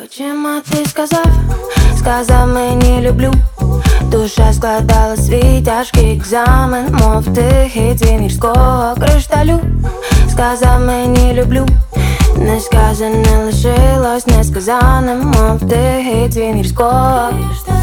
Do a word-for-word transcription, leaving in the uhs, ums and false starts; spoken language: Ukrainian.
Очима ти сказав, сказав мені люблю. Душа складала свій тяжкий екзамен, мов тихий дзвін гірського кришталю. Сказав мені люблю, несказане лишилось несказаним, мов тихий дзвін гірського кришталю.